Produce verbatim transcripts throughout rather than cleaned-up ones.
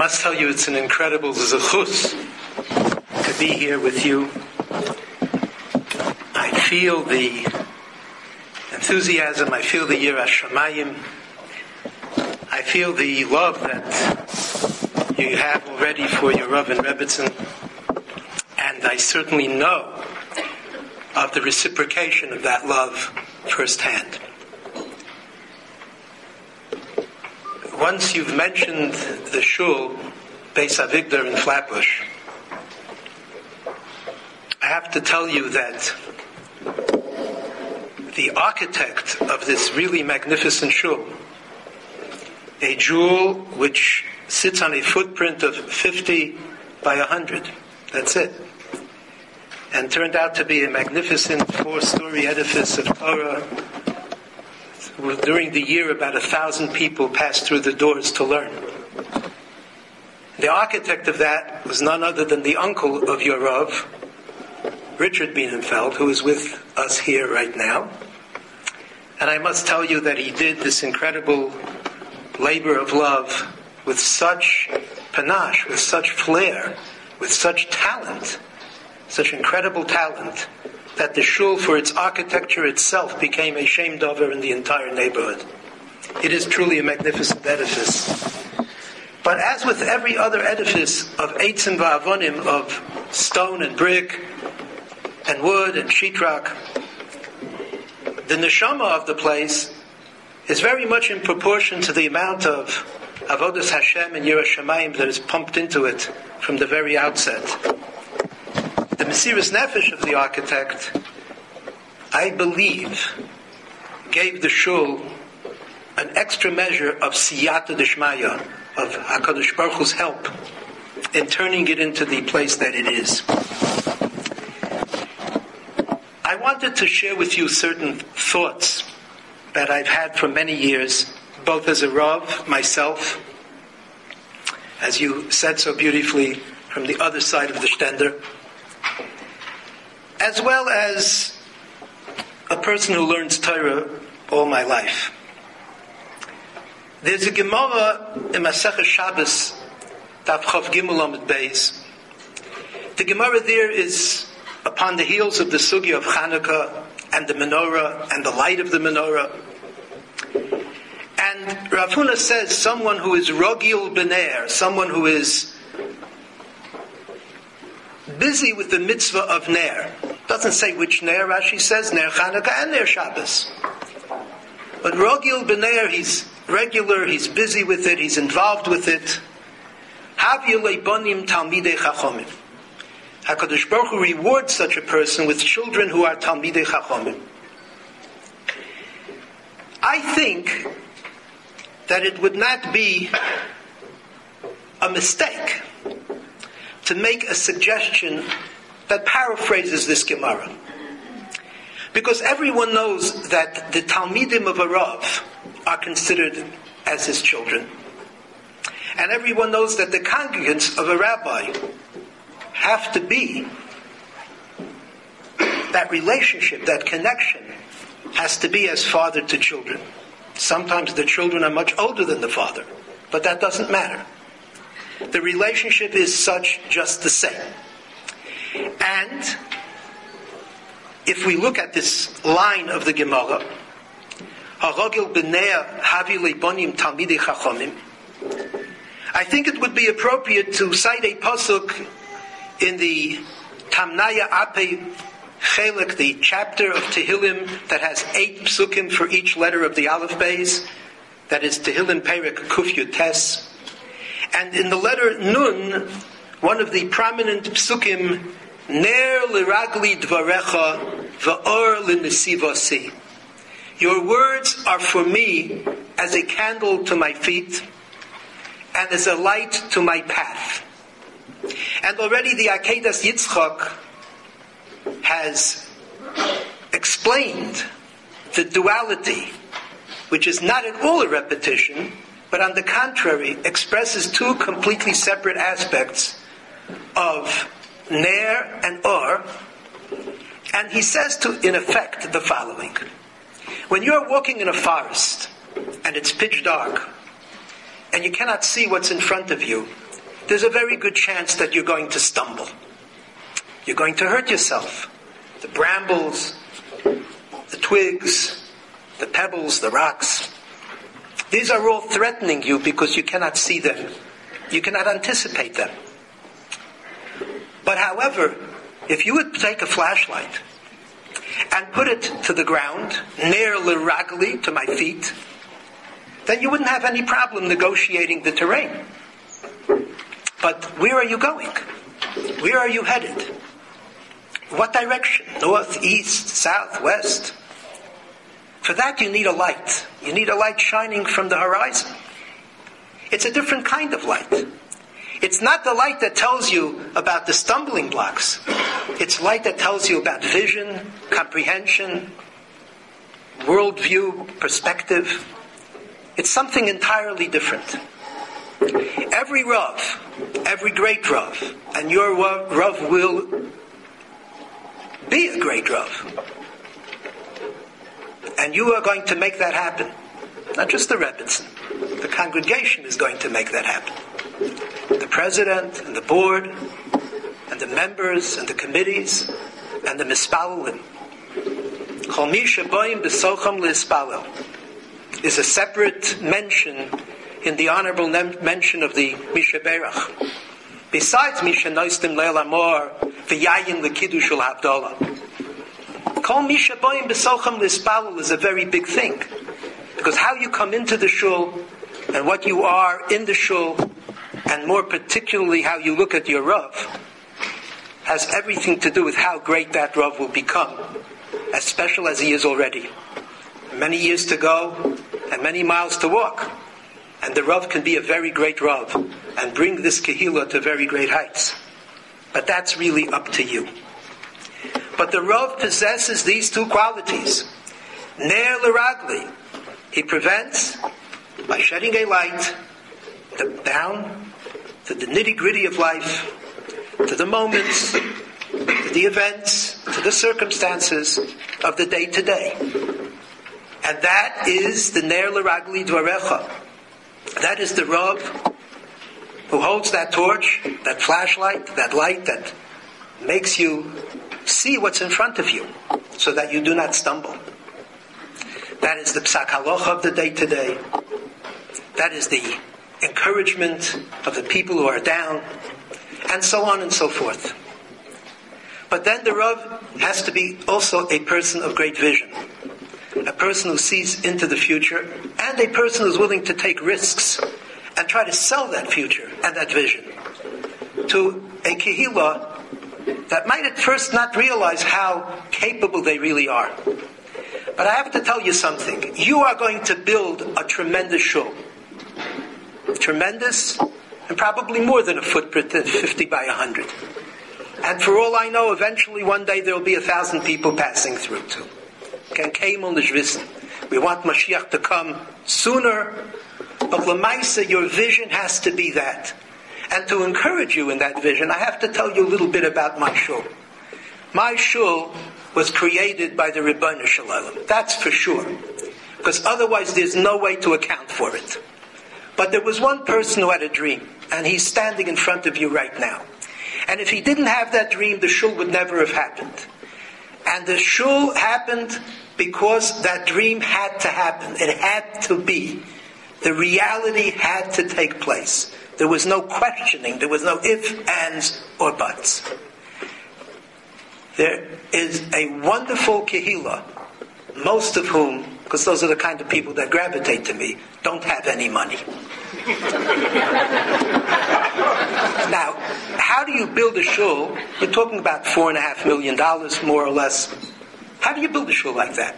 must tell you it's an incredible zechus to be here with you. I feel the enthusiasm, I feel the yiras shamayim, I feel the love that you have already for your Rav and Rebbetzin, and I certainly know of the reciprocation of that love firsthand. Once you've mentioned the shul, Beis Avigdor in Flatbush, I have to tell you that the architect of this really magnificent shul, a jewel which sits on a footprint of fifty by one hundred, that's it, and turned out to be a magnificent four-story edifice of Torah. During the year, about a thousand people passed through the doors to learn. The architect of that was none other than the uncle of your Rav, Richard Bienenfeld, who is with us here right now. And I must tell you that he did this incredible labor of love with such panache, with such flair, with such talent, such incredible talent, that the shul, for its architecture itself, became a shame dover in the entire neighborhood. It is truly a magnificent edifice. But as with every other edifice of eitzim va'avonim, of stone and brick, and wood and sheetrock, the neshama of the place is very much in proportion to the amount of avodas Hashem and yiras shamayim that is pumped into it from the very outset. The Mesiras Nefesh of the architect, I believe, gave the shul an extra measure of siyata d'shmaya, of HaKadosh Baruch Hu's help in turning it into the place that it is. I wanted to share with you certain thoughts that I've had for many years, both as a Rav, myself, as you said so beautifully, from the other side of the Stender, as well as a person who learns Torah all my life. There's a Gemara in Masechah Shabbos, Daf Chav Gimel Amud Beis. The Gemara there is upon the heels of the sugya of Chanukah and the menorah and the light of the menorah. And Rav Huna says someone who is Rogil B'ner, someone who is busy with the mitzvah of Ner. Doesn't say which Ner, Rashi says Ner Chanukah and Ner Shabbos. But Rogil B'ner, he's regular, he's busy with it, he's involved with it. Havi leibonim talmidei chachomim. HaKadosh Baruch Hu rewards such a person with children who are talmidei chachomim. I think that it would not be a mistake to make a suggestion that paraphrases this Gemara. Because everyone knows that the Talmidim of a Rav are considered as his children. And everyone knows that the congregants of a rabbi have to be, that relationship, that connection, has to be as father to children. Sometimes the children are much older than the father, but that doesn't matter. The relationship is such just the same. And if we look at this line of the Gemara, Harogil b'nei havi leibonim talmidei chachomim, I think it would be appropriate to cite a pasuk in the Tamnaya Ape Chelek, the chapter of Tehillim that has eight psukim for each letter of the Aleph Beis, that is Tehillim Perek Kuf Yud Tes. And in the letter Nun, one of the prominent psukim, Ner liragli dvarecha va'or l'nesivasi. Your words are for me as a candle to my feet and as a light to my path. And already the Akedas Yitzchak has explained the duality, which is not at all a repetition, but on the contrary, expresses two completely separate aspects of Ner and Or. And he says to, in effect, the following. When you're walking in a forest, and it's pitch dark, and you cannot see what's in front of you, there's a very good chance that you're going to stumble. You're going to hurt yourself. The brambles, the twigs, the pebbles, the rocks. These are all threatening you because you cannot see them. You cannot anticipate them. But however, if you would take a flashlight and put it to the ground, near l'ragli, to my feet, then you wouldn't have any problem negotiating the terrain. But where are you going? Where are you headed? What direction? North, east, south, west? For that you need a light. You need a light shining from the horizon. It's a different kind of light. It's not the light that tells you about the stumbling blocks. It's light that tells you about vision, comprehension, worldview, perspective. It's something entirely different. Every Rav, every great Rav, and your Rav will be a great Rav. And you are going to make that happen. Not just the Rebbitzin. The congregation is going to make that happen. The president and the board and the members and the committees and the mispalalim. Chol mi sheboim b'socham lispalel is a separate mention in the honorable mention of the Misha Berach. Besides Misha Noistim Leil Amor v'yayin l'kiddush ul-havdalah. Kol Misha Boim b'socham lispalel is a very big thing. Because how you come into the shul and what you are in the shul, and more particularly how you look at your Rav, has everything to do with how great that Rav will become, as special as he is already. Many years to go and many miles to walk. And the Rav can be a very great Rav and bring this Kehillah to very great heights. But that's really up to you. But the Rav possesses these two qualities. Ner l'ragli. He prevents, by shedding a light, the, down to the nitty-gritty of life, to the moments, to the events, to the circumstances of the day-to-day. And that is the Ner l'ragli dvarecha. That is the Rav who holds that torch, that flashlight, that light that makes you see what's in front of you so that you do not stumble. That is the psak halacha of the day-to-day. That is the encouragement of the people who are down, and so on and so forth. But then the Rav has to be also a person of great vision. A person who sees into the future, and a person who's willing to take risks and try to sell that future and that vision to a kehillah that might at first not realize how capable they really are. But I have to tell you something. You are going to build a tremendous shul. Tremendous, and probably more than a footprint at fifty by one hundred. And for all I know, eventually one day there will be a thousand people passing through too. We want Mashiach to come sooner, but Lamaisa, your vision has to be that. And to encourage you in that vision, I have to tell you a little bit about my shul. My shul was created by the Ribono Shel Olam. That's for sure. Because otherwise there's no way to account for it. But there was one person who had a dream, and he's standing in front of you right now. And if he didn't have that dream, the shul would never have happened. And the shul happened because that dream had to happen. It had to be. The reality had to take place. There was no questioning. There was no ifs, ands, or buts. There is a wonderful kehillah, most of whom, because those are the kind of people that gravitate to me, don't have any money. Now, how do you build a shul? You're talking about four and a half million dollars, more or less. How do you build a shul like that?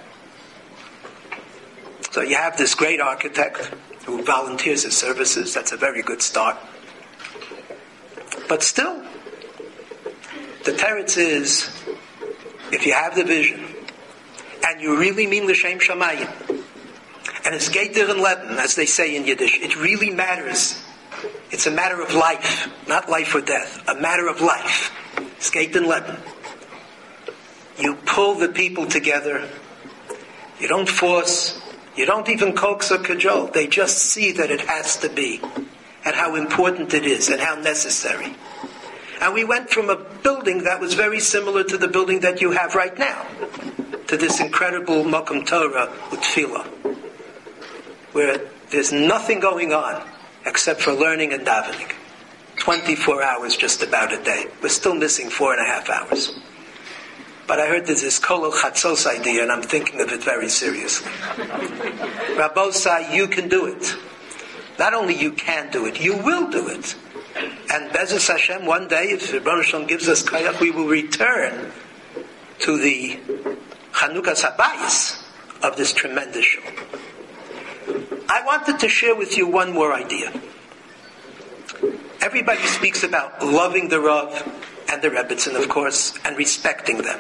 So you have this great architect who volunteers his services. That's a very good start. But still, the teretz is, if you have the vision, and you really mean l'shem shamayim, and it's geiter and leben, as they say in Yiddish, it really matters. It's a matter of life, not life or death. A matter of life. It's geiter and leben. You pull the people together. You don't force. You don't even coax or cajole. They just see that it has to be. at how important it is and how necessary. And we went from a building that was very similar to the building that you have right now, to this incredible Makom Torah with Tefillah, where there's nothing going on except for learning and davening. twenty-four hours just about a day. We're still missing four and a half hours. But I heard there's this Kolel Chatzos idea, and I'm thinking of it very seriously. Rabbosai, you can do it. Not only you can do it, you will do it. And Be'ezus Hashem, one day, if Rebbeinu Shalom gives us Kayach, we will return to the Chanukas Habayis of this tremendous show. I wanted to share with you one more idea. Everybody speaks about loving the Rav and the Rebbetzin, of course, and respecting them.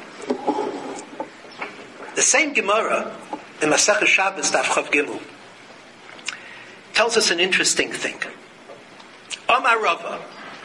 The same Gemara in Masechah Shabbos Daf Chav Gimel tells us an interesting thing. Omar Rava.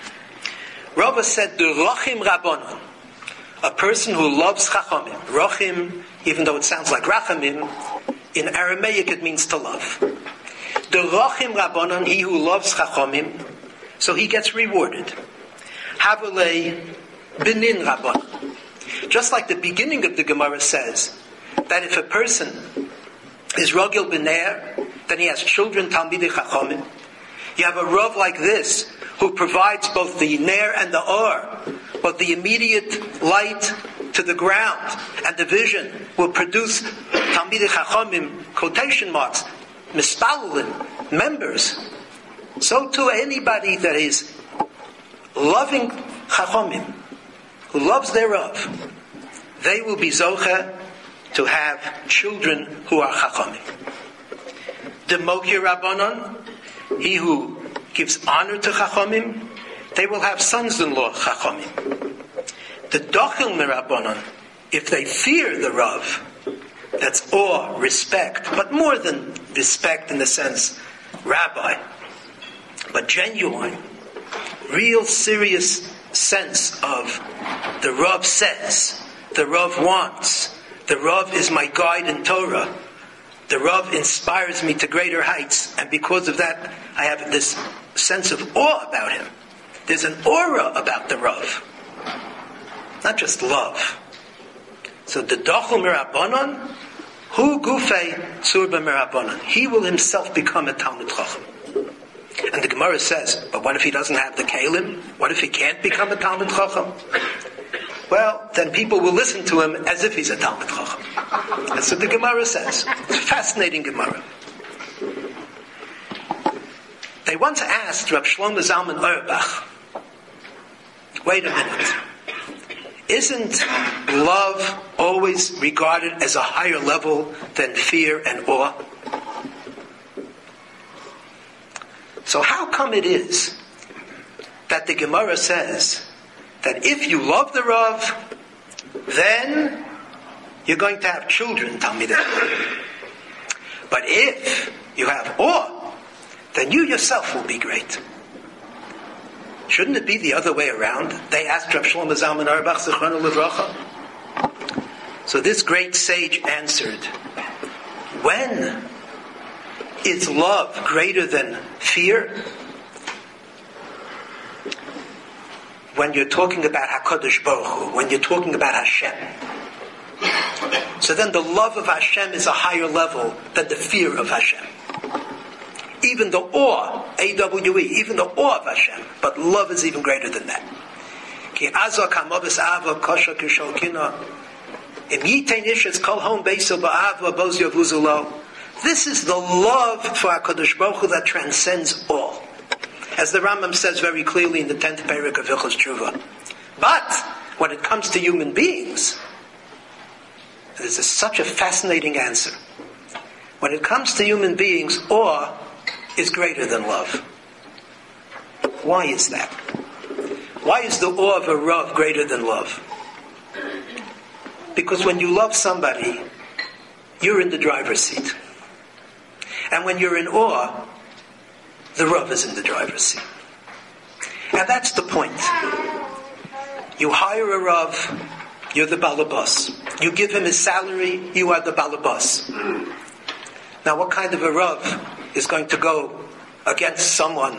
Rava said, "The Rochim Rabbanon," a person who loves Chachamim. Rochim, even though it sounds like Rachamim, in Aramaic it means to love. The Rochim Rabbanon, he who loves Chachamim, so he gets rewarded. Havelei Benin Rabbanon. Just like the beginning of the Gemara says, that if a person is Rogil B'ner, then he has children, Talmidei Chachamim. You have a Rav like this, who provides both the Ner and the Or, both the immediate light to the ground and the vision will produce Talmidei Chachamim, quotation marks, Mispalulin, members. So too anybody that is loving Chachamim, who loves their Rav, they will be Zocha to have children who are Chachamim. The Mokir Rabbanon, he who gives honor to Chachamim, they will have sons-in-law Chachamim. The Dochil Mirabbanon, if they fear the Rav, that's awe, respect, but more than respect in the sense rabbi, but genuine, real serious sense of the Rav says, the Rav wants, the Rav is my guide in Torah, the Rav inspires me to greater heights, and because of that, I have this sense of awe about him. There's an aura about the Rav, not just love. So the Dochel Mirabbanon, Hu Gufei Tzurba Mirabbanon, he will himself become a Talmid Chacham. And the Gemara says, but what if he doesn't have the Kalim? What if he can't become a Talmid Chacham? Well, then people will listen to him as if he's a Talmid Chacham. That's what the Gemara says. It's a fascinating Gemara. They once asked Rav Shlomo Zalman Auerbach, wait a minute, isn't love always regarded as a higher level than fear and awe? So how come it is that the Gemara says that if you love the Rav, then you're going to have children, Talmidei. But if you have awe, then you yourself will be great. Shouldn't it be the other way around? They asked Rav Shlomo Zalman Auerbach, Zichrono Livracha. So this great sage answered, when is love greater than fear? When you're talking about HaKadosh Baruch Hu, when you're talking about Hashem. So then the love of Hashem is a higher level than the fear of Hashem. Even the awe, A W E, even the awe of Hashem, but love is even greater than that. Ki azah kamovis ava kosha kishol kina. Im yitein ishes kol hom beisel ba'ava boz yavuzulo. This is the love for HaKadosh Baruch Hu that transcends all. As the Rambam says very clearly in the tenth parak of Hilchos Tshuva. But when it comes to human beings, this is such a fascinating answer. When it comes to human beings, awe is greater than love. Why is that? Why is the awe of a Rav greater than love? Because when you love somebody, you're in the driver's seat. And when you're in awe, the Rav is in the driver's seat. And that's the point. You hire a Rav, you're the balabas. You give him his salary, you are the balabas. Now what kind of a Rav is going to go against someone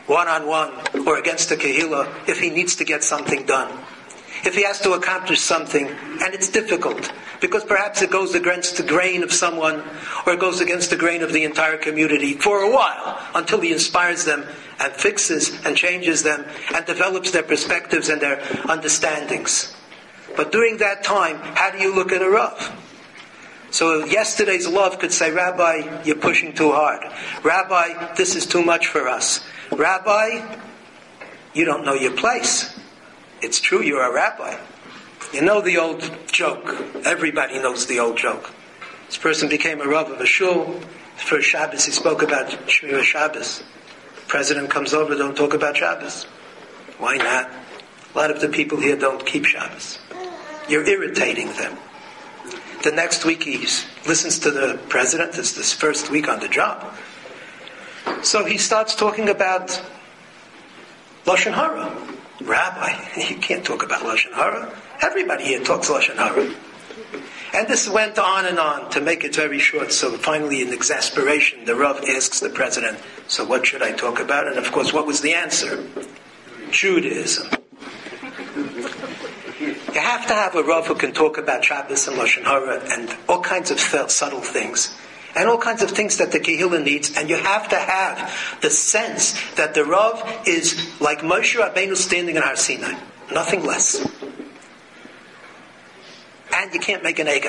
one-on-one or against the Kehillah if he needs to get something done. If he has to accomplish something, and it's difficult, because perhaps it goes against the grain of someone, or it goes against the grain of the entire community for a while, until he inspires them and fixes and changes them and develops their perspectives and their understandings. But during that time, how do you look at a Rav? So yesterday's love could say, Rabbi, you're pushing too hard. Rabbi, this is too much for us. Rabbi, you don't know your place. It's true, you're a rabbi. You know the old joke. Everybody knows the old joke. This person became a Rav of a shul. For Shabbos, he spoke about Shmira Shabbos. The president comes over, don't talk about Shabbos. Why not? A lot of the people here don't keep Shabbos. You're irritating them. The next week he listens to the president. It's this first week on the job. So he starts talking about Lashon Hara. Rabbi, you can't talk about Lashon Hara. Everybody here talks Lashon Hara. And this went on and on to make it very short. So finally, in exasperation, the Rav asks the president, so what should I talk about? And of course, what was the answer? Judaism. You have to have a Rav who can talk about Shabbos and Lashon Hara and all kinds of subtle things. And all kinds of things that the Kehillah needs, and you have to have the sense that the Rav is like Moshe Rabbeinu standing in Har Sinai, nothing less. And you can't make an ego.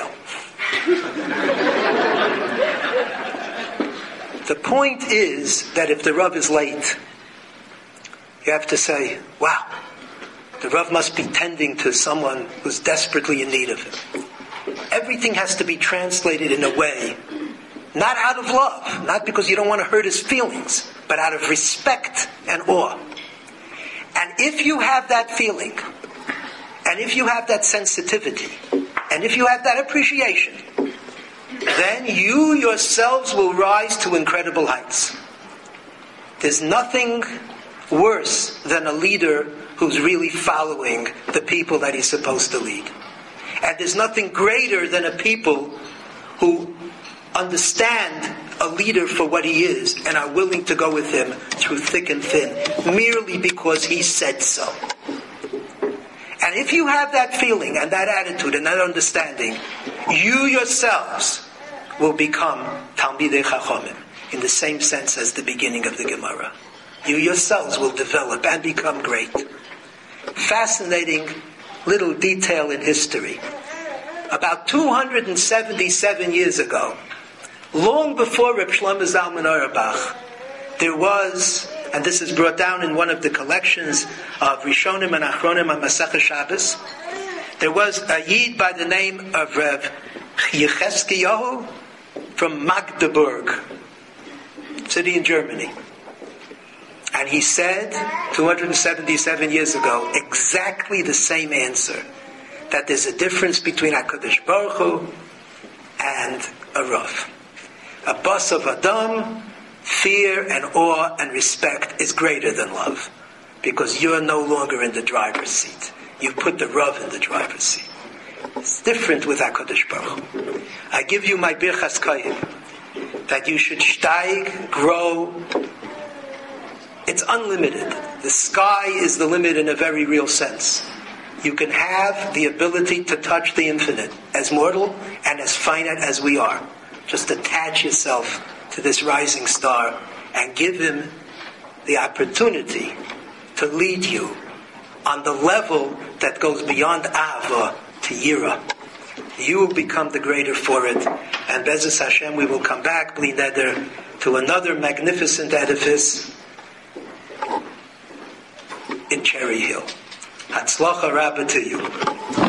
The point is that if the Rav is late, you have to say, wow, the Rav must be tending to someone who's desperately in need of him. Everything has to be translated in a way, not out of love, not because you don't want to hurt his feelings, but out of respect and awe. And if you have that feeling, and if you have that sensitivity, and if you have that appreciation, then you yourselves will rise to incredible heights. There's nothing worse than a leader who's really following the people that he's supposed to lead. And there's nothing greater than a people who understand a leader for what he is and are willing to go with him through thick and thin, merely because he said so. And if you have that feeling and that attitude and that understanding, you yourselves will become Talmidei Chachomim, in the same sense as the beginning of the Gemara. You yourselves will develop and become great. Fascinating little detail in history. About two hundred seventy-seven years ago, long before Reb Shlomo Zalman Auerbach, there was, and this is brought down in one of the collections of Rishonim and Achronim on Masechah Shabbos, there was a Yid by the name of Rev Yechezkiyahu from Magdeburg, city in Germany. And he said, two hundred seventy-seven years ago, exactly the same answer, that there's a difference between HaKadosh Baruch Hu and a Rav. A bus of Adam, fear and awe and respect is greater than love, because you're no longer in the driver's seat. You put the Rav in the driver's seat. It's different with HaKadosh Baruch Hu. I give you my Birchas Koyim, that you should steig, grow. It's unlimited. The sky is the limit in a very real sense. You can have the ability to touch the infinite, as mortal and as finite as we are. Just attach yourself to this rising star and give him the opportunity to lead you on the level that goes beyond Ava to Yira. You will become the greater for it. And Be'ezus Hashem, we will come back, Bli Neder, to another magnificent edifice in Cherry Hill. Hatzlacha Rabbah to you.